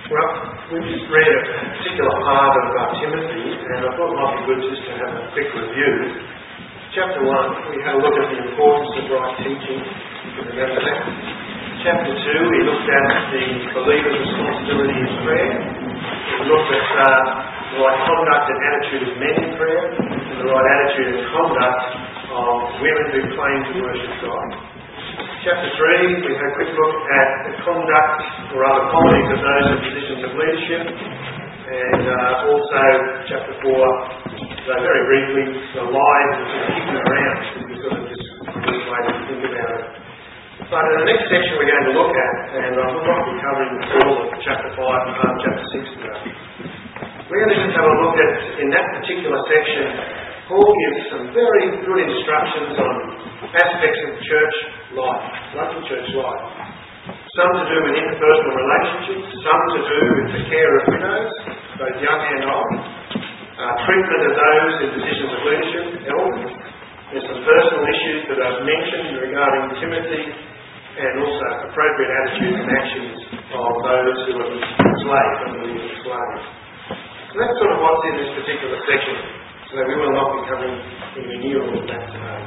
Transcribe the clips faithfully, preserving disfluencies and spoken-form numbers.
Well, we've just read a particular part of uh, Timothy, and I thought it might be good just to have a quick review. Chapter one, we had a look at the importance of right teaching. You can remember that. Chapter two, we looked at the believer's responsibility in prayer. We looked at uh, the right conduct and attitude of men in prayer, and the right attitude and conduct of women who claim to worship God. Chapter three, we had a quick look at the conduct or other qualities of those in positions of leadership. And uh, also, chapter four, so very briefly, the lies which are hidden around. This is sort of just a good way to think about it. But in the next section we're going to look at, and I will not be covering all of chapter five and part of chapter six today. We're going to just have a look at, in that particular section, Paul gives some very good instructions on aspects of church life, local church life. Some to do with interpersonal relationships, some to do with the care of widows, both young and old, uh, treatment of those in positions of leadership, elders. There's some personal issues that I've mentioned regarding Timothy, and also appropriate attitudes and actions of those who are slaves, unbelieving slaves. So that's sort of what's in this particular section. So we will not be covering any near all of that today.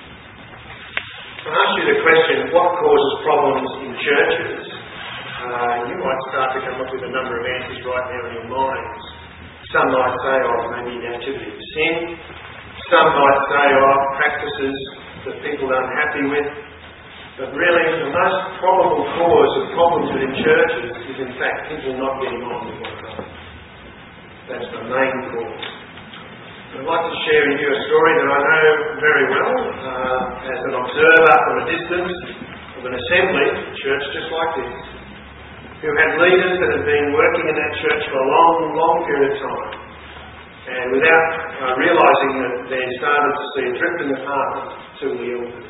I ask you the question, what causes problems in churches? Uh, you might start to come up with a number of answers right now in your minds. Some might say, oh, maybe the activity of sin. Some might say, oh, practices that people are unhappy with. But really, the most probable cause of problems within churches is, in fact, people not getting on with one another. That's the main cause. I'd like to share with you a story that I know very well uh, as an observer from a distance of an assembly, a church just like this, who had leaders that had been working in that church for a long, long period of time. And without uh, realising that they started to see a drift in the path to the elders.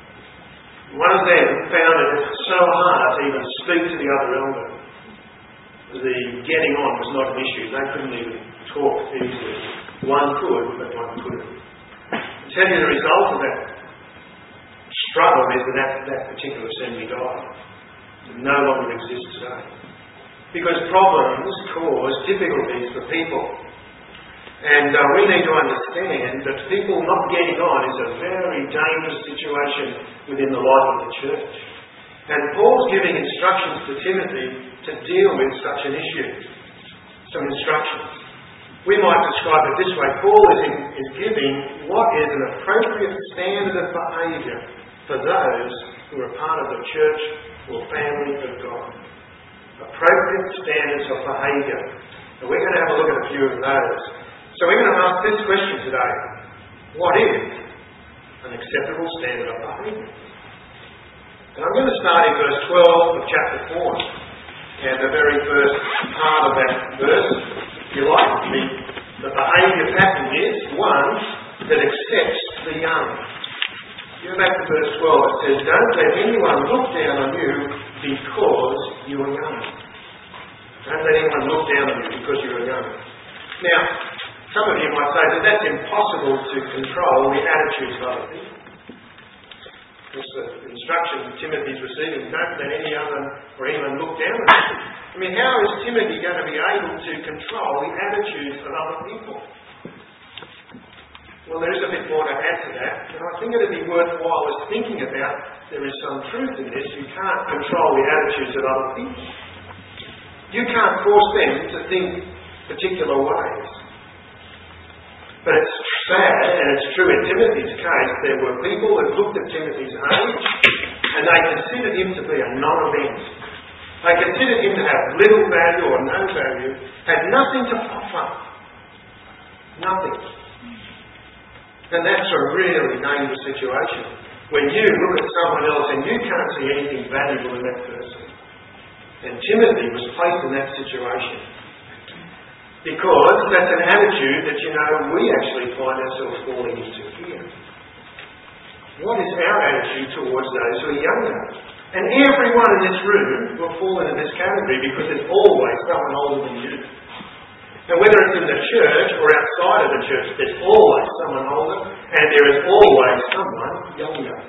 One of them found it so hard to even speak to the other elder. The getting on was not an issue. They couldn't even talk easily. One could, but one couldn't. I tell you the result of that struggle is that that, that particular assembly died. It no longer exists today. Because problems cause difficulties for people. And uh, we need to understand that people not getting on is a very dangerous situation within the life of the church. And Paul's giving instructions to Timothy to deal with such an issue. Some instructions. We might describe it this way. Paul is, in, is giving what is an appropriate standard of behaviour for those who are part of the church or family of God. Appropriate standards of behaviour. And we're going to have a look at a few of those. So we're going to ask this question today. What is an acceptable standard of behaviour? And I'm going to start in verse twelve of chapter four. And the very first part of that verse, if you like, the, the behaviour pattern is one that accepts the young. Go back to verse twelve. It says, don't let anyone look down on you because you are young. Don't let anyone look down on you because you are young. Now, some of you might say that that's impossible to control the attitudes of other people. It's the instruction Timothy's receiving, don't let any other or anyone look down on you. I mean, how is Timothy going to be able to control the attitudes of other people? Well, there is a bit more to add to that, and I think it would be worthwhile as thinking about there is some truth in this. You can't control the attitudes of other people. You can't force them to think particular ways. But it's sad, and it's true in Timothy's case, there were people that looked at Timothy's age and they considered him to be a non-event. They considered him to have little value or no value, had nothing to offer. Nothing. And that's a really dangerous situation. When you look at someone else and you can't see anything valuable in that person. And Timothy was placed in that situation. Because that's an attitude that, you know, we actually find ourselves falling into here. What is our attitude towards those who are younger? And everyone in this room will fall into this category because there's always someone older than you. And whether it's in the church or outside of the church, there's always someone older and there is always someone younger.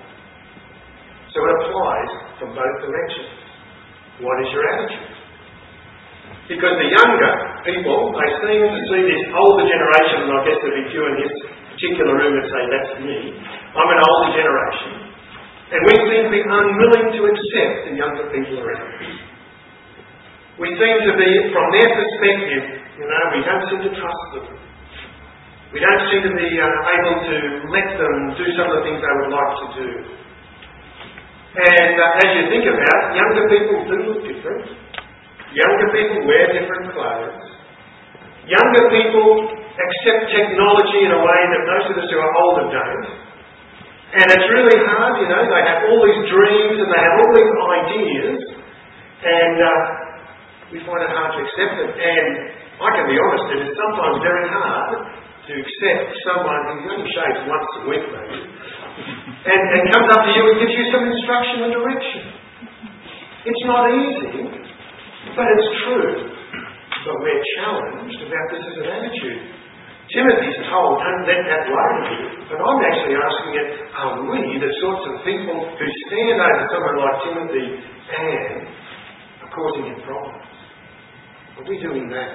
So it applies from both directions. What is your attitude? Because the younger people, they seem to see this older generation, and I guess there'll be few in this particular room that say, that's me. I'm an older generation. And we seem to be unwilling to accept the younger people around us. We seem to be, from their perspective, you know, we don't seem to trust them. We don't seem to be uh, able to let them do some of the things they would like to do. And uh, as you think about it, younger people do look different. Younger people wear different clothes. Younger people accept technology in a way that most of us who are older don't. And it's really hard, you know, they have all these dreams and they have all these ideas, and uh, we find it hard to accept them. And I can be honest, it is sometimes very hard to accept someone who only shaves once a week maybe, and, and comes up to you and gives you some instruction and direction. It's not easy, but it's true. But we're challenged about this as an attitude. Timothy's told, don't let that worry you. But I'm actually asking it, are we the sorts of people who stand over someone like Timothy and are causing him problems? Are we doing that?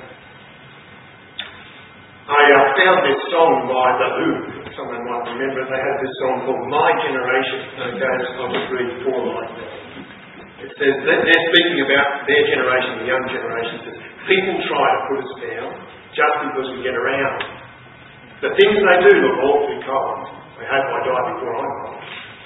I uh, found this song by The Who. Someone might remember it. They had this song called My Generation. And it goes, I'll just read four lines out. It says, they're speaking about their generation, the young generation. It says, people try to put us down just because we get around. The things they do look awfully cold. I hope I die before I'm old.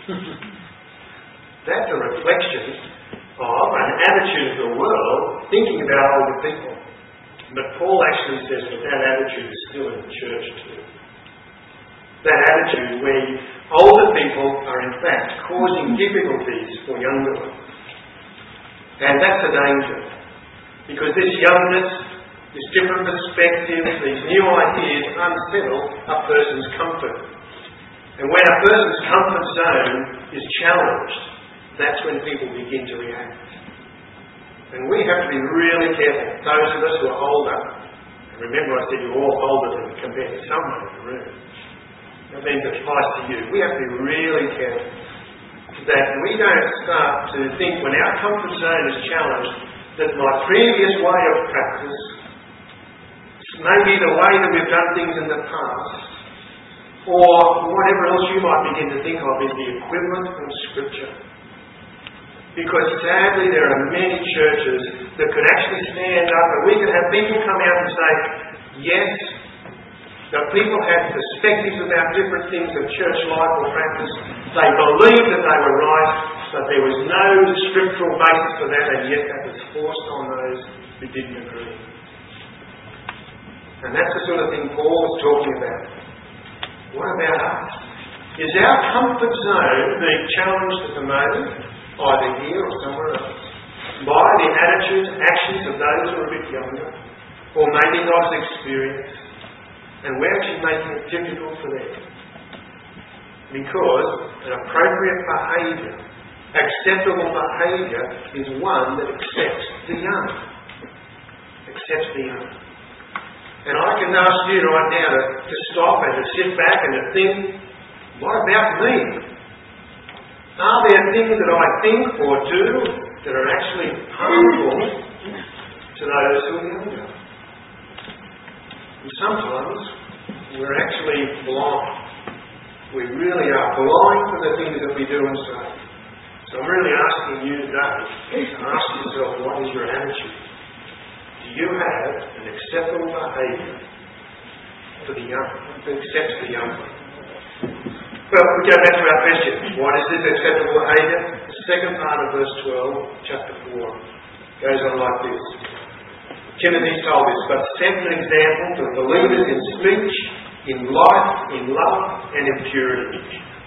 That's a reflection of an attitude of the world thinking about older people. But Paul actually says that that attitude is still in the church too. That attitude where older people are in fact causing difficulties for younger ones. And that's a danger. Because this youngness, this different perspective, these new ideas unsettle a person's comfort. And when a person's comfort zone is challenged, that's when people begin to react. And we have to be really careful. Those of us who are older, and remember I said you're all older than compared to someone in the room. That means it applies to you. We have to be really careful that we don't start to think when our comfort zone is challenged that my previous way of practice, maybe the way that we've done things in the past, or whatever else you might begin to think of is the equivalent of Scripture. Because sadly there are many churches that could actually stand up and we could have people come out and say, yes, now people had perspectives about different things of church life or practice. They believed that they were right, but there was no scriptural basis for that, and yet that was forced on those who didn't agree. And that's the sort of thing Paul was talking about. What about us? Is our comfort zone being challenged at the moment, either here or somewhere else, by the attitudes and actions of those who are a bit younger, or maybe not as experienced, and we're actually making it difficult for them? Because an appropriate behaviour, acceptable behaviour, is one that accepts the young. Accepts the young. And I can ask you right now to, to stop and to sit back and to think, what about me? Are there things that I think or do that are actually harmful to those who are younger? And sometimes we're actually blind. We really are blind to the things that we do and say. So I'm really asking you today to ask yourself, what is your attitude? Do you have an acceptable behaviour for the young, that accepts the young? Well, we go back to our question. What is this acceptable behaviour? The second part of verse twelve, chapter four, goes on like this. Timothy's told us, but set an example to believers in speech, in life, in love, and in purity.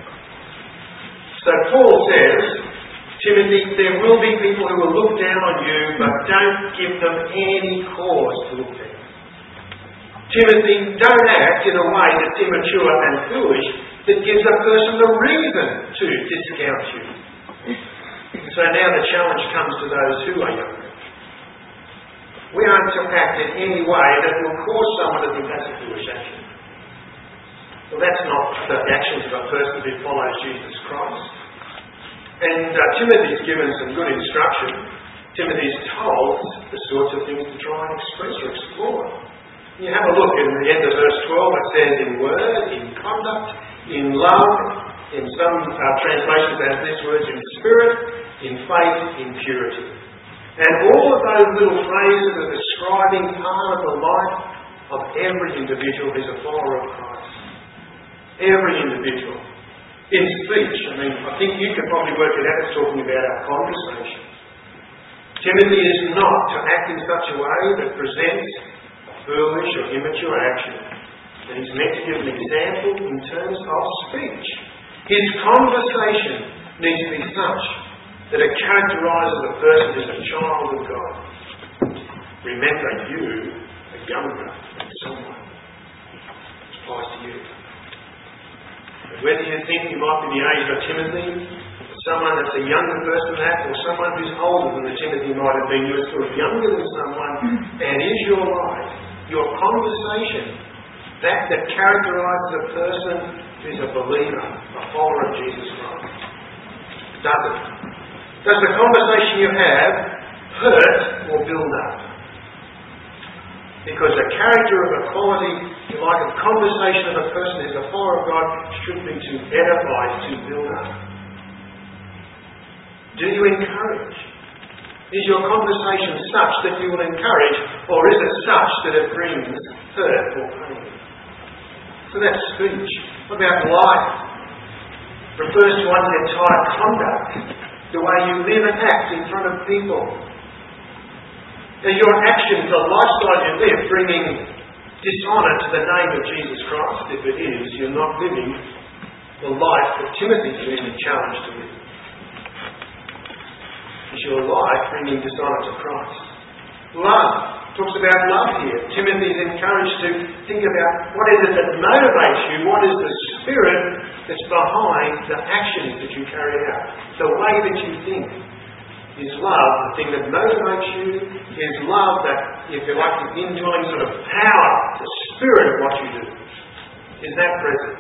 So Paul says, Timothy, there will be people who will look down on you, but don't give them any cause to look down. Timothy, don't act in a way that's immature and foolish that gives a person the reason to discount you. So now the challenge comes to those who are younger. We aren't to act in any way that will cause someone to think that's a foolish action. Well, that's not the actions of a person who follows Jesus Christ. And uh, Timothy's given some good instruction Timothy's told the sorts of things to try and express or explore. You have a look in the end of verse twelve, it says in word, in conduct, in love, in some uh, translations it has these words, in spirit, in faith, in purity. And all of those little phrases are describing part of the life of every individual who's a follower of Christ. Every individual. In speech, I mean, I think you can probably work it out, it's talking about our conversation. Timothy is not to act in such a way that presents a foolish or immature action. And he's meant to give an example in terms of speech. His conversation needs to be such that it characterises a person as a child of God. Remember, you are younger than someone. It applies to you. But whether you think you might be the age of Timothy, or someone that's a younger person than that, or someone who's older than the Timothy might have been, you're still younger than someone, and is your life, your conversation, that that characterises a person who's a believer, a follower of Jesus Christ? Does it? Does the conversation you have hurt or build up? Because the character of a quality, like a conversation of a person who's a follower of God, should be to edify, to build up. Do you encourage? Is your conversation such that you will encourage, or is it such that it brings hurt or pain? So that's speech. What about life? Refers to one's entire conduct, the way you live and act in front of people. Is your actions, the lifestyle you live, bringing dishonour to the name of Jesus Christ? If it is, you're not living the life that Timothy's been challenged to live. Is your life bringing dishonour to Christ? Love. Talks about love here. Timothy is encouraged to think about what is it that motivates you, what is the spirit that's behind the actions that you carry out, the way that you think. Is love the thing that motivates you? Is love that, if you like, the indwelling sort of power, the spirit of what you do? Is that present?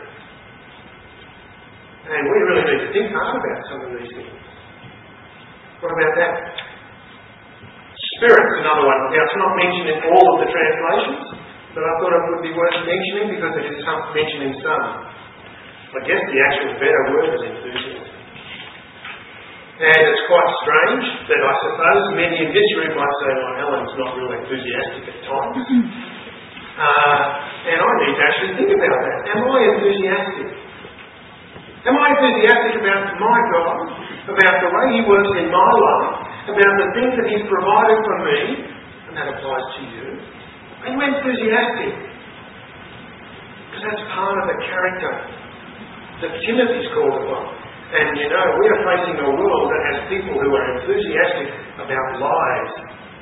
And we really need to think hard about some of these things. What about that? Spirit's another one. Now, it's not mentioned in all of the translations, but I thought it would be worth mentioning because it is some, mentioned in some. I guess the actual better word is enthusiasm. And it's quite strange that I suppose many in this room might say, well, Helen's not real enthusiastic at times. Uh, and I need to actually think about that. Am I enthusiastic? Am I enthusiastic about my God? About the way He works in my life? About the things that He's provided for me? And that applies to you. Are you enthusiastic? Because that's part of the character that Timothy's called upon. And you know, we are facing a world that has people who are enthusiastic about lies.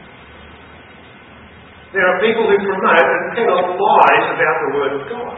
There are people who promote and peddle lies about the Word of God.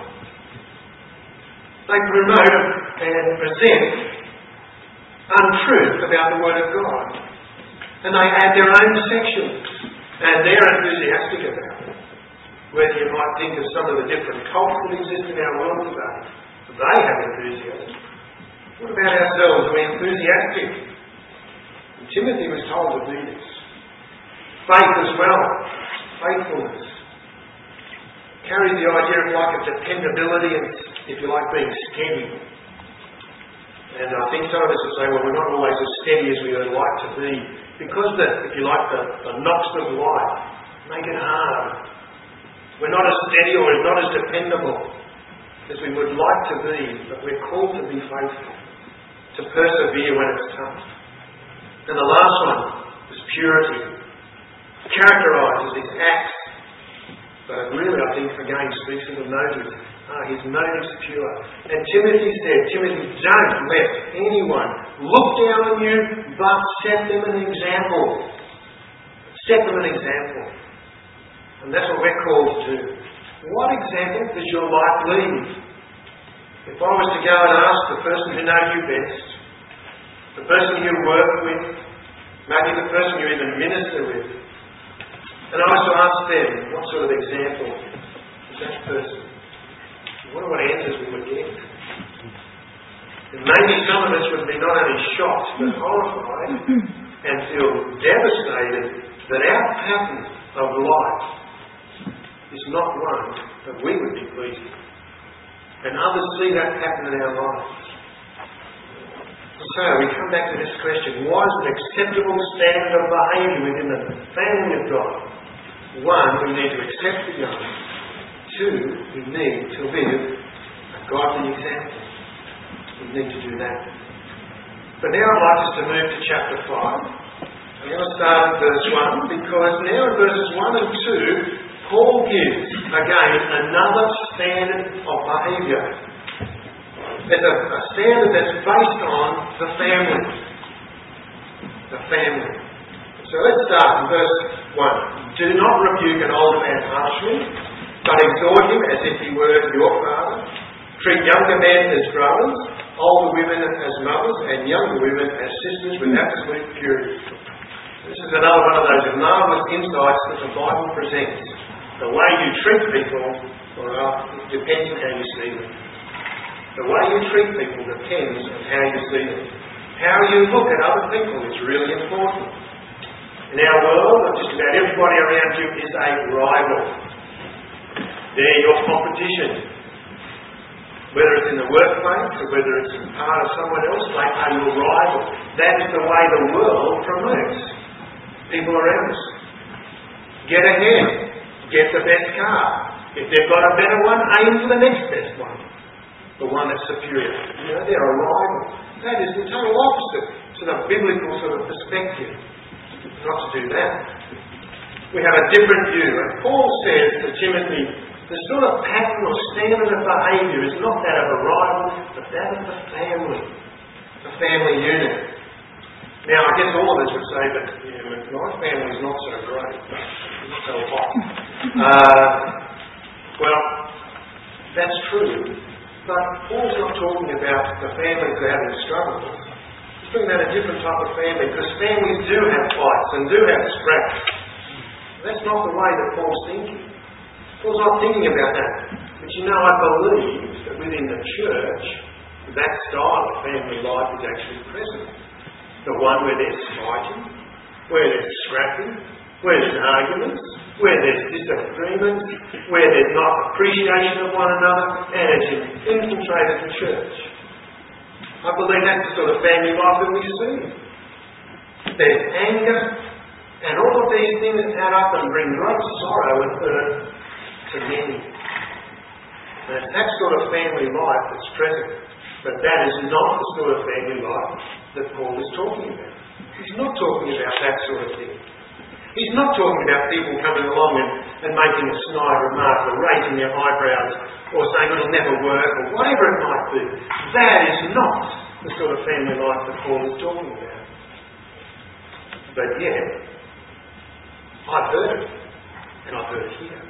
They promote and present untruth about the Word of God. And they add their own sections. And they're enthusiastic about it. Whether you might think of some of the different cults that exist in our world today. They have enthusiasm. What about ourselves? Are we enthusiastic? And Timothy was told to do this. Faith as well. Faithfulness. Carries the idea of like a dependability and, if you like, being steady. And I think some of us will say, well, we're not always as steady as we would like to be. Because the, if you like, the, the knocks of life make it hard. We're not as steady or we're not as dependable as we would like to be, but we're called to be faithful, to persevere when it's tough. And the last one is purity. Characterises his acts, but it really, I think, again speaks of the motives. Ah, his motives pure. And Timothy said, Timothy, don't let anyone look down on you, but set them an example. Set them an example. And that's what we're called to do. What example does your life leave? If I was to go and ask the person who knows you best, the person you work with, maybe the person you even minister with, and I was to ask them, what sort of example is that person? I wonder what answers we would get. And maybe some of us would be not only shocked, but horrified, and and feel devastated that our pattern of life is not one that we would be pleased with. And others see that pattern in our lives. So we come back to this question: what is an acceptable standard of behaviour within the family of God? One, we need to accept the young. Two, we need to live a godly example. We need to do that. But now I'd like us to move to chapter five. I'm going to start at verse one, because now in verses one and two, Paul gives, again, another standard of behaviour. It's a, a standard that's based on the family. The family. So let's start in verse one. Do not rebuke an older man harshly, but exhort him as if he were your father. Treat younger men as brothers, older women as mothers, and younger women as sisters with absolute purity. This is another one of those marvellous insights that the Bible presents. The way you treat people, well, it depends on how you see them. The way you treat people depends on how you see them. How you look at other people is really important. In our world, just about everybody around you is a rival. They're your competition. Whether it's in the workplace or whether it's part of someone else, they are your rival. That is the way the world promotes people around us. Get ahead. Get the best car. If they've got a better one, aim for the next best one. The one that's superior. You know, they're a rival. That is the total opposite to the biblical sort of perspective. Not to do that. We have a different view. And Paul says to Timothy, the sort of pattern or standard of behaviour is not that of a rival, but that of the family. The family unit. Now, I guess all of us would say that, you know, my family is not so great. Not so hot. Uh, well, that's true. But Paul's not talking about the families that are having struggles. He's talking about a different type of family, because families do have fights and do have scraps. That's not the way that Paul's thinking. Paul's not thinking about that. But you know, I believe that within the church, that style of family life is actually present. The one where there's fighting, where there's scrapping, where there's arguments, where there's disagreements, where there's not appreciation of one another, and it's infiltrated the church. I believe that's the sort of family life that we see. There's anger, and all of these things add up and bring great sorrow and hurt to many. And it's that sort of family life that's present. But that is not the sort of family life that Paul is talking about. He's not talking about that sort of thing. He's not talking about people coming along and, and making a snide remark or raising their eyebrows or saying it'll never work or whatever it might be. That is not the sort of family life that Paul is talking about. But yet, I've heard it. And I've heard it here.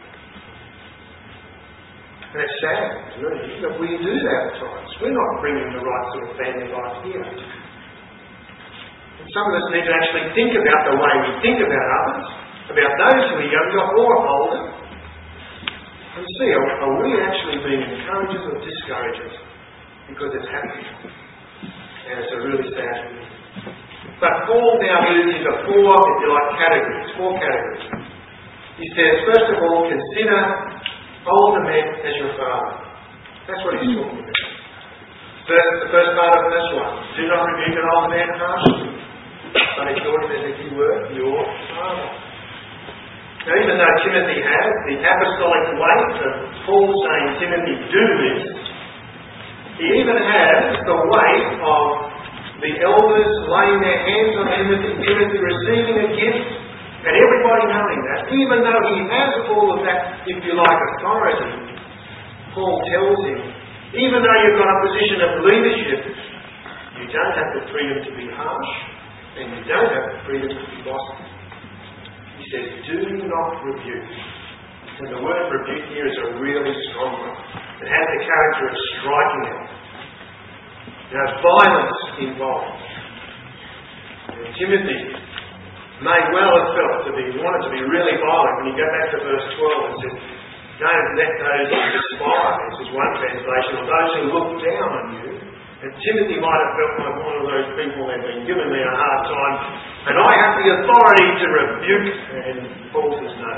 And it's sad, really, that we do that at times. We're not bringing the right sort of family life here. And some of us need to actually think about the way we think about others, about those who are younger or older, and see, are, are we actually being encouragers or discouragers? Because it's happening. And it's a really sad thing. But Paul now moves into four, if you like, categories, four categories. He says, first of all, consider older men as your father. That's what he's talking about. First, the first part of verse one. Do not rebuke an older man harshly, but exhort him as if he were your father. Now, even though Timothy has the apostolic weight of Paul saying, Timothy, do this, he even has the weight of the elders laying their hands on Timothy, Timothy receiving a gift, and everybody knowing that. Even though he has all of that, if you like, authority, Paul tells him, even though you've got a position of leadership, you don't have the freedom to be harsh, and you don't have the freedom to be bossy. He says, do not rebuke. And the word rebuke here is a really strong one. It has the character of striking out. There's violence involved. And Timothy may well have felt to be wanted to be really violent. When you go back to verse twelve, it says, don't let those who despise, is one translation, or those who look down on you. And Timothy might have felt like one of those people that have been giving me a hard time, and I the authority to rebuke? And Paul says no.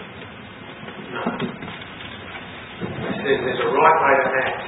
No. He says there's a right way to act.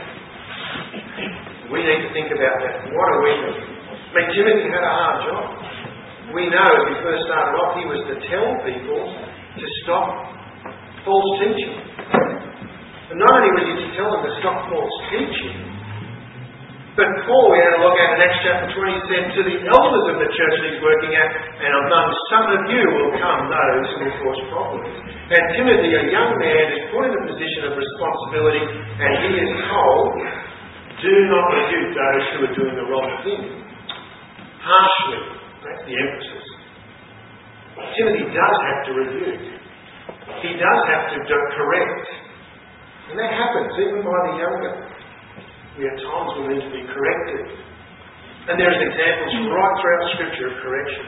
We need to think about that. What are we doing? I mean, Timothy had a hard job. We know as he first started off, he was to tell people to stop false teaching. And not only was he to tell them to stop false teaching, but Paul, we had a look at in Acts chapter twenty, said to the elders of the church that he's working at, and among some of you will come those who will cause problems. And Timothy, a young man, is put in a position of responsibility, and he is told, do not rebuke those who are doing the wrong thing. Harshly. That's the emphasis. Timothy does have to rebuke. He does have to correct. And that happens even by the younger. We have times when we need to be corrected. And there's examples right throughout Scripture of correction.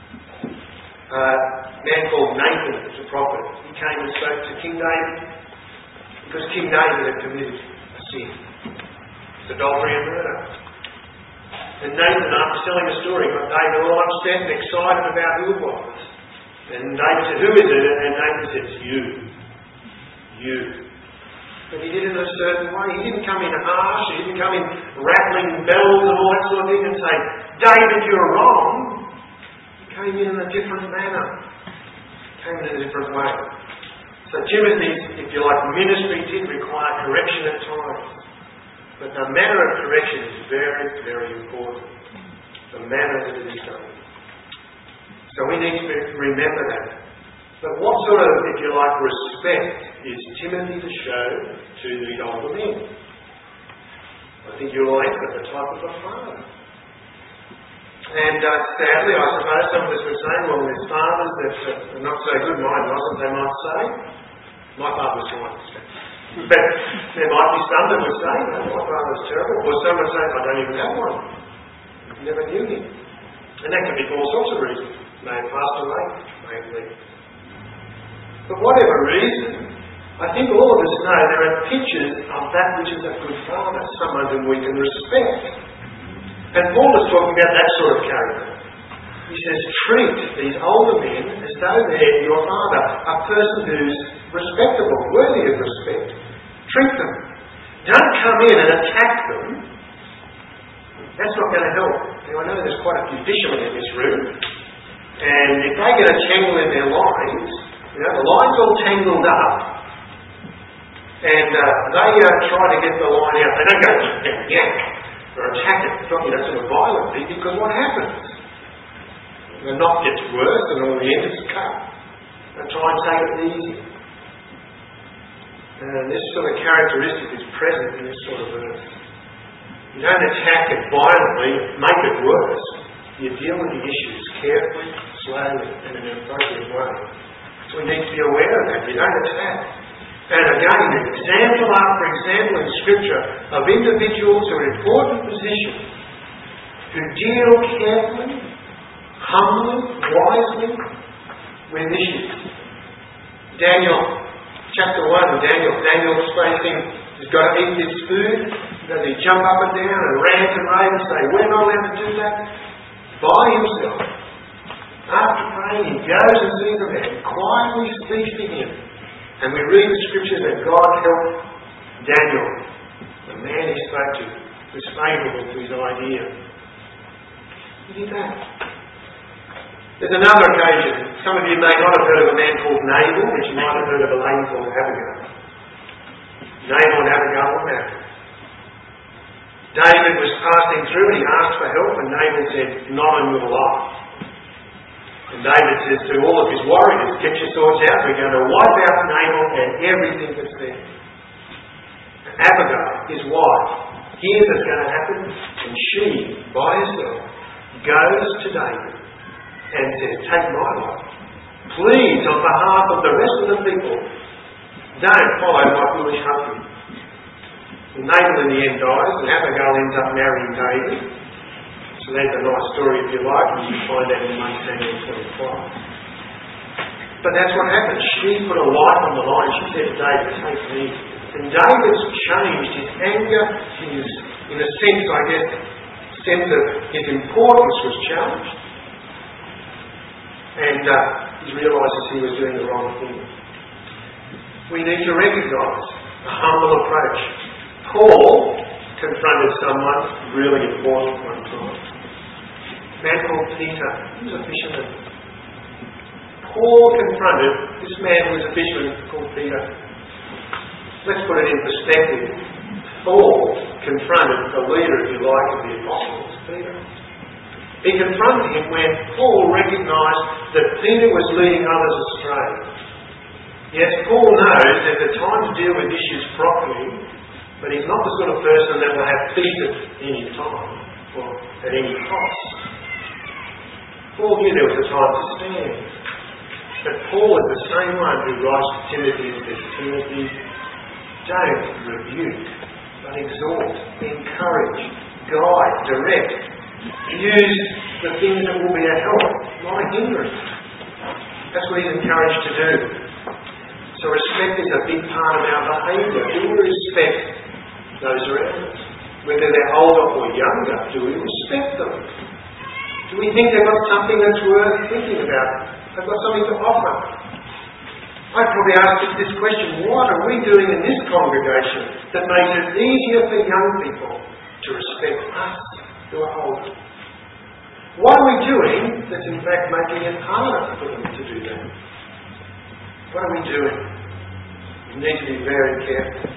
Uh, a man called Nathan was a prophet. He came and spoke to King David because King David had committed a sin. It's adultery and murder. And Nathan, after telling the story, got David all upset and excited about who it was. And David said, who is it? And Nathan said, it's you. You. But he did it in a certain way. He didn't come in harsh. He didn't come in rattling bells and all that sort of thing and say, David, you're wrong. He came in in a different manner. He came in a different way. So Timothy's, if you like, ministry did require correction at times. But the manner of correction is very, very important. The manner that it is done. So we need to remember that. But what sort of, if you like, respect is Timothy to show to the older men? I think you'll all answer the type of a father. And uh, sadly, I suppose some of us would say, well, there's fathers that are not so good. Mine wasn't, they might say. My father was trying to say. But there might be some that would say, no, my father was terrible. Or some would say, I don't even have one. Never knew him. And that can be for all sorts of reasons. May have passed away, may have lived. For whatever reason, I think all of us know there are pictures of that which is a good father, someone whom we can respect. And Paul is talking about that sort of character. He says, treat these older men as though they're your father, a person who's respectable, worthy of respect. Treat them. Don't come in and attack them. That's not going to help. Now, I know there's quite a few fishermen in this room, and if they get a tangle in their lines, you know, the line's all tangled up, and uh, they uh, try to get the line out. They don't go yank, yank, or attack it, you know, sort of violently, because what happens? The knot gets worse, and all the end is cut. They try and take it easy. And this sort of characteristic is present in this sort of verse. You don't attack it violently, make it worse. You deal with the issues carefully, slowly, and in an appropriate way. So we need to be aware of that. You don't attack. And again, example after example in Scripture of individuals who are in important positions who deal carefully, humbly, wisely with issues. Daniel, chapter one, Daniel, Daniel's facing, he's got to eat his food. Does he jump up and down and rant and rave and say, we're not allowed to do that? By himself. After praying, he goes and sees a man, quietly speaks to him. And we read the Scriptures that God helped Daniel, the man he spoke to, was favourable to his idea. He did that. There's another occasion. Some of you may not have heard of a man called Nabal, but you might have heard of a lady called Abigail. Nabal and Abigail were married. David was passing through and he asked for help, and Nabal said, not on your life. And David says to all of his warriors, get your swords out, we're going to wipe out Nabal and everything that's there. And Abigail, his wife, hears what's going to happen, and she, by herself, goes to David and says, take my life. Please, on behalf of the rest of the people, don't follow my foolish husband. And Nabal in the end dies, and Abigail ends up marrying David. So there's a nice story if you like, and you can find that in First Samuel twenty-five. But that's what happened. She put a life on the line. She said to David, take me. And David's changed. His anger, his, in a sense, I guess, sense of his importance was challenged. and uh, he realises he was doing the wrong thing. We need to recognise a humble approach. Paul confronted someone really important one time. A man called Peter. He was a fisherman. Paul confronted this man who was a fisherman called Peter. Let's put it in perspective. Paul confronted the leader, if you like, of the apostles, Peter. He confronted him when Paul recognised that Peter was leading others astray. Yes, Paul knows there's a time to deal with issues properly, but he's not the sort of person that will have peace at any time or at any cost. Paul knew there was a time to stand. But Paul is the same one who writes to Timothy and says, Timothy, don't rebuke, but exhort, encourage, guide, direct. Use the things that will be a help, not a hindrance. That's what he's encouraged to do. So respect is a big part of our behaviour. Do we respect those around us? Whether they're older or younger, do we respect them? Do we think they've got something that's worth thinking about? They've got something to offer? I'd probably ask this question, what are we doing in this congregation that makes it easier for young people to respect us who are older? What are we doing that's in fact making it harder for them to do that? What are we doing? We need to be very careful.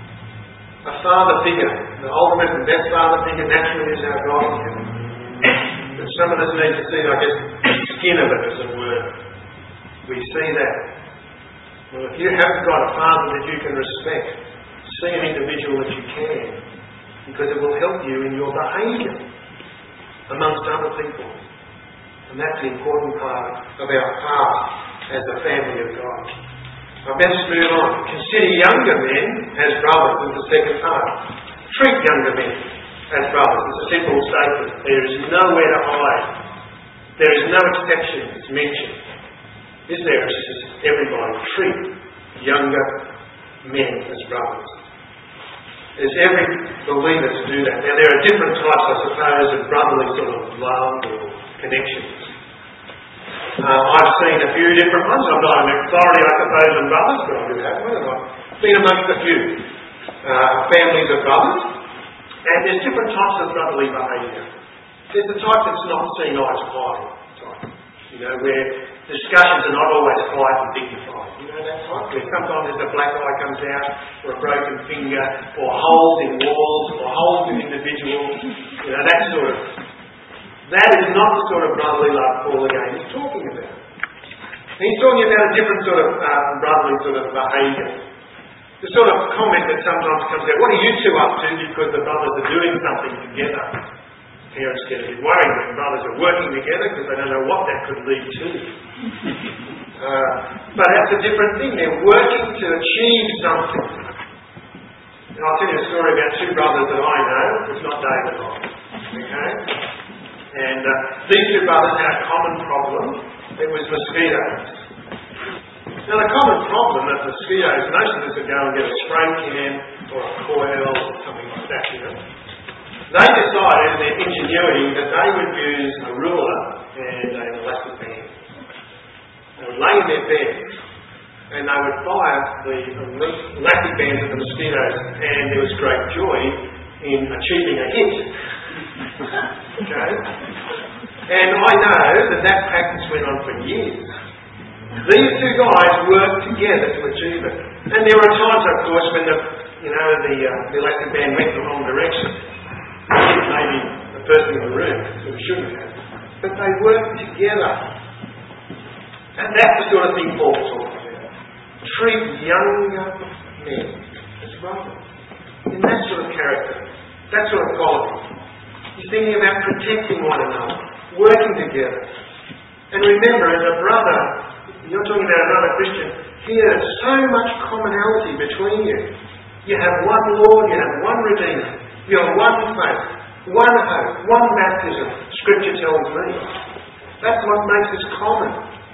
A father figure, the ultimate and best father figure naturally is our God in heaven. But some of us need to see, I guess, the skin of it, as it were. We see that. Well, if you haven't got a father that you can respect, see an individual that you can, because it will help you in your behaviour amongst other people. And that's the important part of our part as the family of God. Now let's move on. Consider younger men as brothers is the second part. Treat younger men as brothers. It's a simple statement. There is nowhere to hide. There is no exceptions mentioned. Is there? It's just everybody. Treat younger men as brothers. There's every believer to do that. Now there are different types, I suppose, of brotherly sort of love or connections. Uh, I've seen a few different ones. I'm not an authority, I suppose, on brothers, but I do have one. I've been amongst a few uh, families of brothers, and there's different types of brotherly behaviour. There's the type that's not seen eye to eye type, you know, where discussions are not always quiet and dignified. You know that type? Where sometimes there's a black eye comes out, or a broken finger, or holes in walls, or holes in individuals. You know, that sort of... That is not the sort of brotherly love Paul again is talking about. He's talking about a different sort of uh, brotherly sort of behaviour. The sort of comment that sometimes comes out, what are you two up to because the brothers are doing something together? Parents get a bit worried when brothers are working together because they don't know what that could lead to. uh, but that's a different thing. They're working to achieve something. And I'll tell you a story about two brothers that I know. It's not David and I. Okay? And uh, these two brothers had a common problem. It was mosquitoes. Now the common problem of mosquitoes, most of us would go and get a spray can or a coil or something like that, you know. They decided in their ingenuity that they would use a ruler and an elastic band. They would lay in their beds and they would fire the elastic bands at the mosquitoes, and there was great joy in achieving a hit. Okay? And I know that that practice went on for years. These two guys worked together to achieve it. And there were times, of course, when the you know the, uh, the elastic band went the wrong direction. Maybe the person in the room sort of shouldn't have. But they worked together. And that's the sort of thing Paul talks about. Treat younger men as brothers. In that sort of character. That sort of quality. He's thinking about protecting one another, working together. And remember, as a brother, you're talking about another Christian, here there's so much commonality between you. You have one Lord, you have one Redeemer, you have one faith, one hope, one baptism, Scripture tells me. That's what makes us common.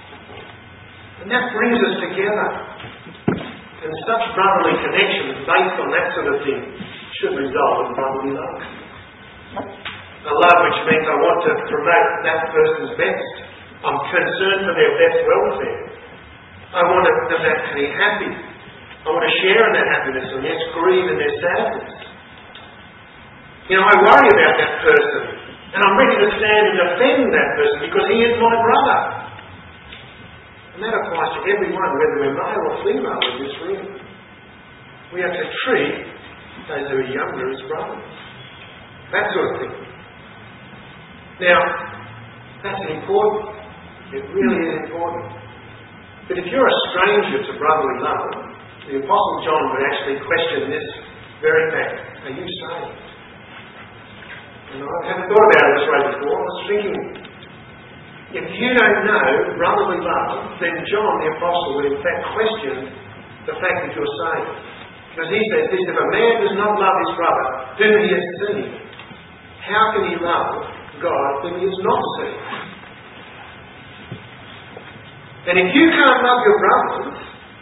And that brings us together. And such brotherly connections based on that sort of thing should result in brotherly love. A love which means I want to promote that person's best. I'm concerned for their best welfare. I want them to be happy. I want to share in that happiness and yes, grieve in their sadness. You know, I worry about that person and I'm ready to stand and defend that person because he is my brother. And that applies to everyone, whether we're male or female in this room. We have to treat those who are younger as brothers. That sort of thing. Now, that's important. It really is important. But if you're a stranger to brotherly love, the Apostle John would actually question this very fact. Are you saved? And I haven't thought about it this way before. I was thinking, if you don't know brotherly love, then John the Apostle would in fact question the fact that you're saved. Because he says this, if a man does not love his brother, whom he has seen, how can he love God whom he has not seen? And if you can't love your brothers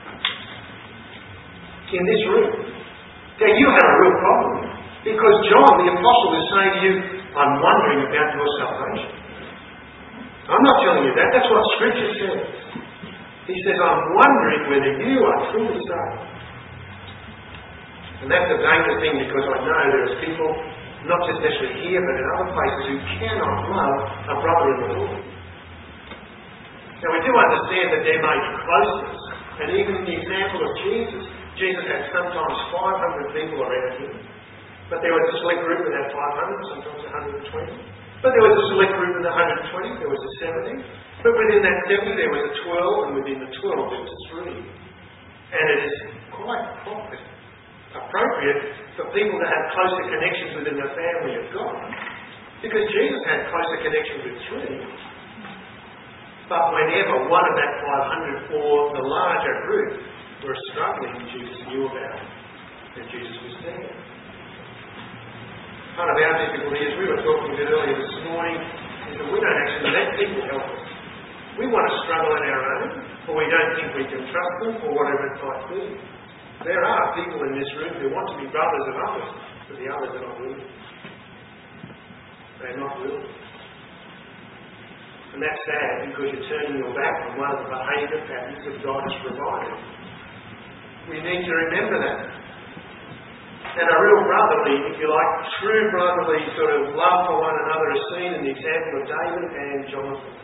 in this room, then you have a real problem. Because John the Apostle is saying to you, I'm wondering about your salvation. I'm not telling you that. That's what Scripture says. He says, I'm wondering whether you are truly saved. And that's a dangerous thing because I know there's people, not just necessarily here, but in other places, who cannot love a brother in the Lord. Now we do understand that there may be closeness. And even in the example of Jesus, Jesus had sometimes five hundred people around him. But there was a select group in that five hundred, sometimes one hundred twenty. But there was a select group in the one hundred twenty, there was a seventy. But within that seventy there was a twelve, and within the twelve there was a three. And it is quite appropriate, appropriate for people to have closer connections within the family of God. Because Jesus had closer connections with three. But whenever one of that five hundred or the larger group were struggling, Jesus knew about it. And Jesus was there. Part of our difficulty, as we were talking a bit earlier this morning, is that we don't actually let people help us. We want to struggle on our own, or we don't think we can trust them, or whatever it might be. There are people in this room who want to be brothers of others, but the others are not willing. They're not willing. And that's sad because you're turning your back on one of the behaviour patterns that God has provided. We need to remember that. And a real brotherly, if you like, true brotherly sort of love for one another is seen in the example of David and Jonathan.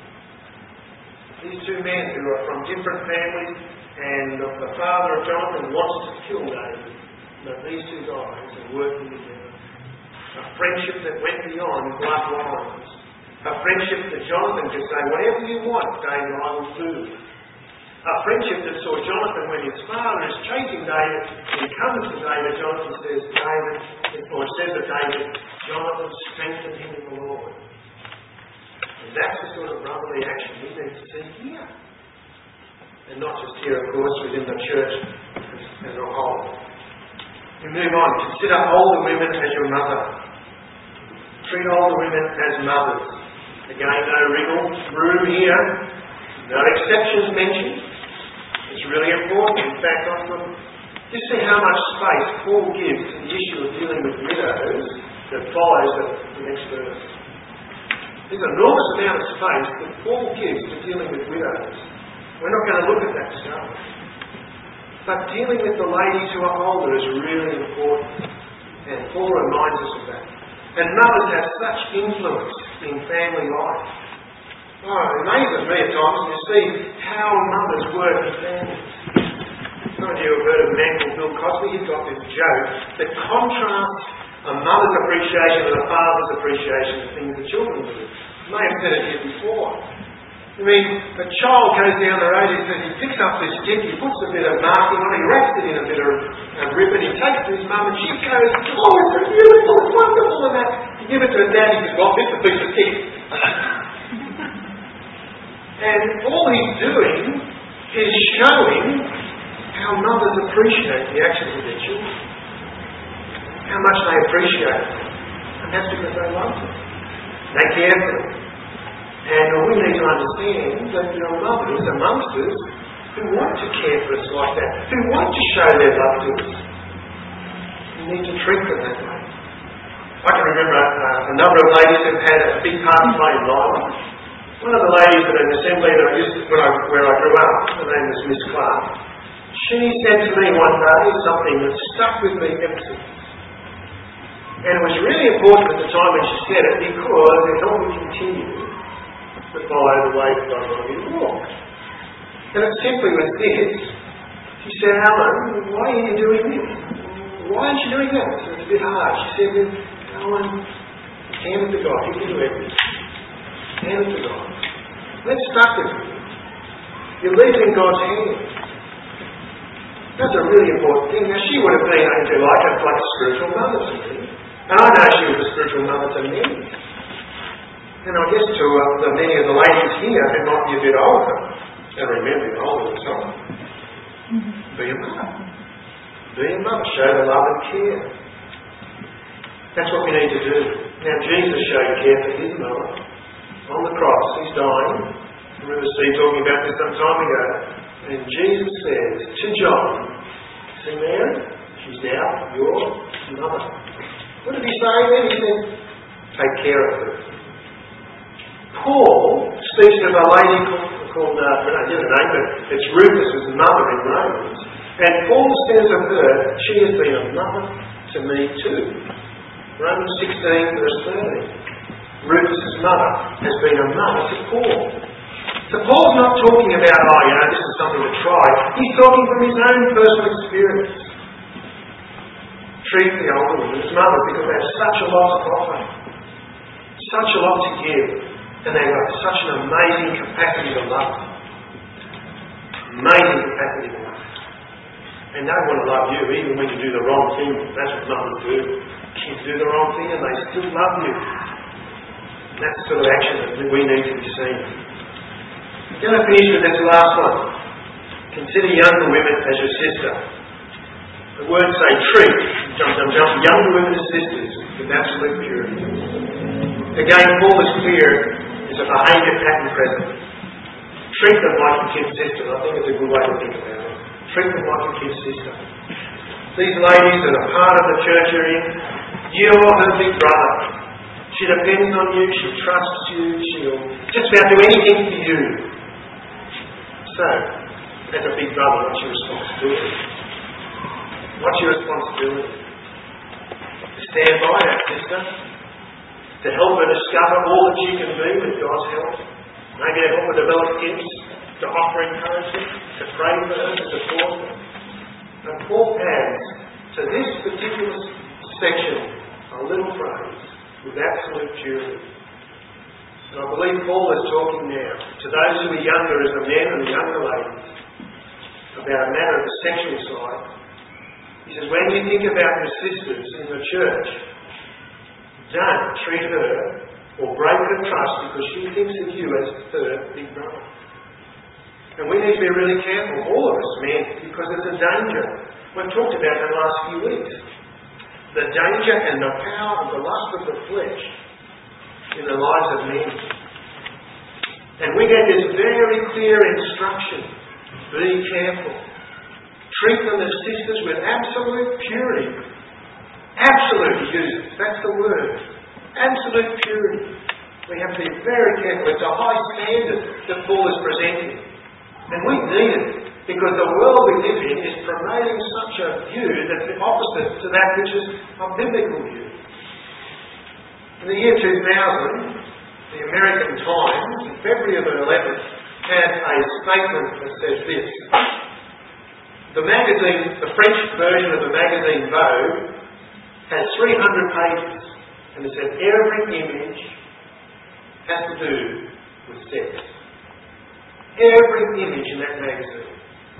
These two men who are from different families, and the father of Jonathan wants to kill David. But these two guys are working together. A friendship that went beyond bloodlines. A friendship that Jonathan could say, whatever you want, David, I will do. A friendship that saw Jonathan, when his father is chasing David, he comes to David, Jonathan says, David, or says to David, Jonathan strengthened him in the Lord. And that's the sort of brotherly action we need to see here. And not just here, of course, within the church as a whole. We move on. Consider older women as your mother. Treat older women as mothers. Again, no wriggle room here. No exceptions mentioned. It's really important. In fact, I thought, just see how much space Paul gives to the issue of dealing with widows that follows the, the next verse. There's an enormous amount of space that Paul gives to dealing with widows. We're not going to look at that stuff. But dealing with the ladies who are older is really important. And Paul reminds us of that. And mothers have such influence in family life. Oh, it amazes me at times to see how mothers work in families. Some of you have heard of a man called Bill Cosby. He's got this joke that contrasts a mother's appreciation with a father's appreciation of things the children do. I may have said it here before. I mean, a child goes down the road, he says, he picks up this stick, he puts a bit of marking on it, he wraps it in a bit of a ribbon, he takes it to his mum and she goes, oh, it's beautiful, it's wonderful, and that. You give it to her dad, he says, well, this is a piece of stick. And all he's doing is showing how mothers appreciate the actions of their children. How much they appreciate it. And that's because they love them. They care for them. And we need to understand that there are mothers amongst us who want to care for us like that, who want to show their love to us. We need to treat them that way. I can remember uh, a number of ladies who've had a big part to play in my life. One of the ladies at an assembly that I used to, when I, where I grew up, her name was Miss Clark, she said to me one day something that stuck with me ever since. And it was really important at the time when she said it because it helped me continue to follow the way that God wanted me to walk. And it simply was this. She said, Alan, why are you doing this? Why aren't you doing that? So it's a bit hard. She said, Alan, hand it to God. He can do everything. Hand it to God. Let's stuck with it. You leave it in God's hands. That's a really important thing. Now, she would have been, if you like, a, like a spiritual mother to me. And I know she was a spiritual mother to me. And I guess to uh, the many of the ladies here who might be a bit older, and remember you're older than some, be a mother. Be a mother. Show the love and care. That's what we need to do. Now, Jesus showed care for his mother on the cross. He's dying. I remember Steve talking about this some time ago. And Jesus says to John, see Mary, she's now your mother. What did he say then? He said, take care of her. Paul speaks of a lady called, called uh, I don't know the name, but it's Rufus' mother in Romans. And Paul says of her, she has been a mother to me too. Romans sixteen verse thirty. Rufus' mother has been a mother to Paul. So Paul's not talking about, oh, you know, this is something to try. He's talking from his own personal experience. Treat the older women as mothers because they have such a lot to offer. Such a lot to give. And they've got such an amazing capacity to love. Amazing capacity to love. And they want to love you even when you do the wrong thing. That's what mothers do. Kids do the wrong thing and they still love you. And that's the sort of action that we need to be seeing. I'm going to finish with this last one. Consider younger women as your sister. The words say treat, jump, jump, jump, younger women as sisters with absolute purity. Again, Paul is clear, there's a behaviour pattern present. Treat them like your kid's sister. I think it's a good way to think about it. Treat them like your kid's sister. These ladies that are part of the church you're in, you're her big brother. She depends on you, she trusts you, she'll just about do anything for you. So, as a big brother, what's your responsibility? What's your responsibility? To stand by that sister, to help her discover all that she can be with God's help, maybe to help her develop gifts, to offer encouragement, to pray for her, to support her. And Paul adds to this particular section a little phrase, with absolute purity. And I believe Paul is talking now to those who are younger as the men and the younger ladies about a matter of the sexual side. He says, when you think about your sisters in the church, don't treat her or break her trust because she thinks of you as her big brother. And we need to be really careful, all of us men, because there's a danger. We've talked about it in the last few weeks. The danger and the power of the lust of the flesh in the lives of men. And we get this very clear instruction. Be careful. Treat them as sisters with absolute purity. Absolute, he uses. That's the word. Absolute purity. We have to be very careful. It's a high standard that Paul is presenting. And we need it. Because the world we live in is promoting such a view that's the opposite to that which is a biblical view. In the year two thousand, the American Times, in February of eleventh, had a statement that says this. The magazine, the French version of the magazine Vogue, has three hundred pages. And it said every image has to do with sex. Every image in that magazine.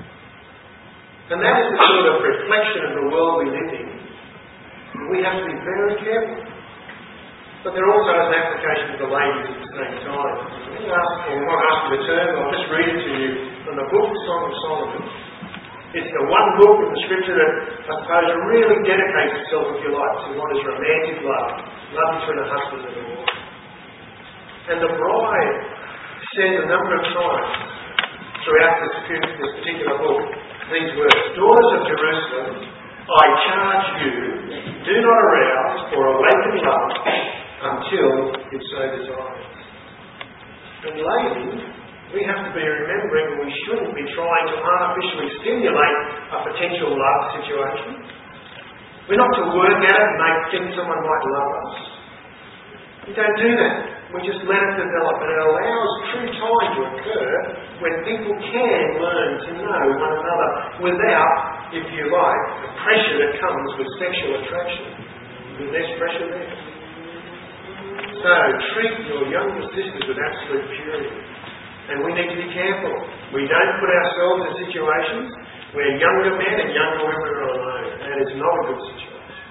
And that is the sort of reflection of the world we live in. And we have to be very careful. But there also is an application to the ladies at the same time. Let me ask, or I might ask you to turn, I'll just read it to you from the book, The Song of Solomon. It's the one book in the Scripture that, I suppose, really dedicates itself, if you like, to what is romantic love. Love between a husband and a wife. And the bride says a number of times throughout this, this particular book, these words, Daughters of Jerusalem, I charge you, do not arouse or awaken love until it so desires. And ladies, we have to be remembering we shouldn't be trying to artificially stimulate a potential love situation. We're not to work at it and make think someone might love us. We don't do that. We just let it develop, and it allows true time to occur when people can learn to know one another without, if you like, the pressure that comes with sexual attraction. There's less pressure there. So treat your younger sisters with absolute purity. And we need to be careful. We don't put ourselves in situations where younger men and younger women are alone. That is not a good situation.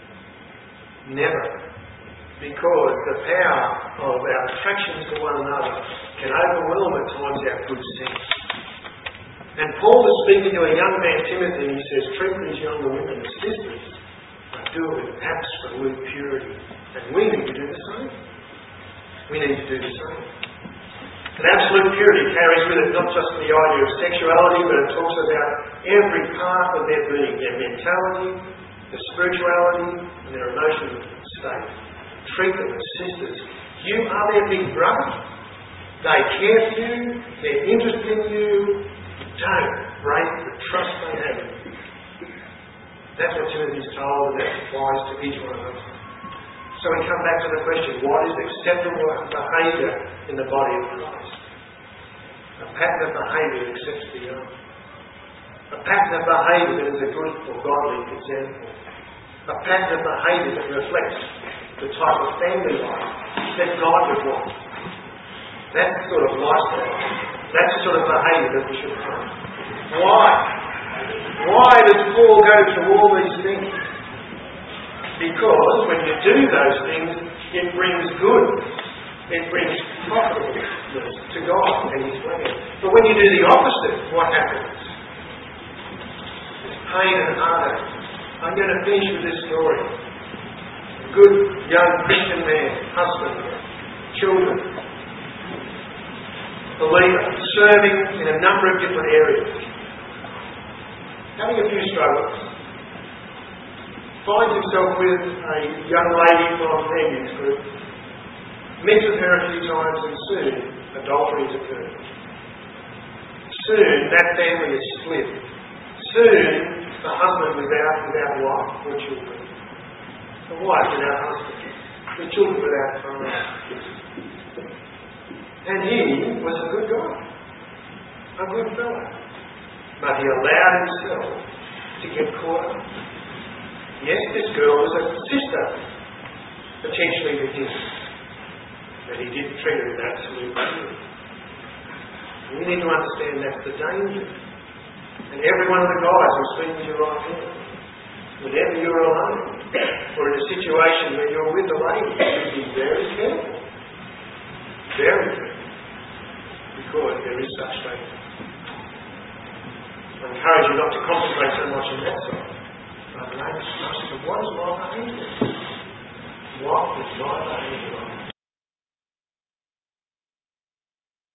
Never. Because the power of our attractions to one another can overwhelm at times our good sense. And Paul is speaking to a young man, Timothy, and he says, treat these younger women as sisters, but do it with absolute purity. And we need to do the same. We need to do the same. And absolute purity carries with it not just the idea of sexuality, but it talks about every part of their being, their mentality, their spirituality, and their emotional state. Treat them as sisters. You are their big brother. They care for you. They're interested in you. Don't break the trust they have in you. That's what Timothy's told, and that applies to each one of us. So we come back to the question, what is acceptable behaviour in the body of Christ? A pattern of behaviour that accepts the other. A pattern of behaviour that is a good or godly example. A pattern of behaviour that reflects the type of family life that God would want. That's the sort of lifestyle. That's the sort of behaviour that we should have. Why? Why does Paul go through all these things? Because when you do those things, it brings good. It brings profitableness to God and His plan. But when you do the opposite, what happens? There's pain and heartache. I'm going to finish with this story. A good young Christian man, husband, children, believer, serving in a number of different areas, having a few struggles, finds himself with a young lady from their youth group, meets with her a few times, and soon adultery has occurred. Soon that family is split. Soon the husband without without wife or children. The wife without husband. The children without father. And he was a good guy. A good fellow. But he allowed himself to get caught up. Yes, this girl was a sister, potentially to him. But he didn't treat her with absolute purity. We need to understand that's the danger. And every one of the guys who's speaking to you right here, whenever you're alone, or in a situation where you're with a lady, you should be very careful. Very careful. Because there is such danger. I encourage you not to concentrate so much on that side. But ask, what is my behaviour? What is my behaviour?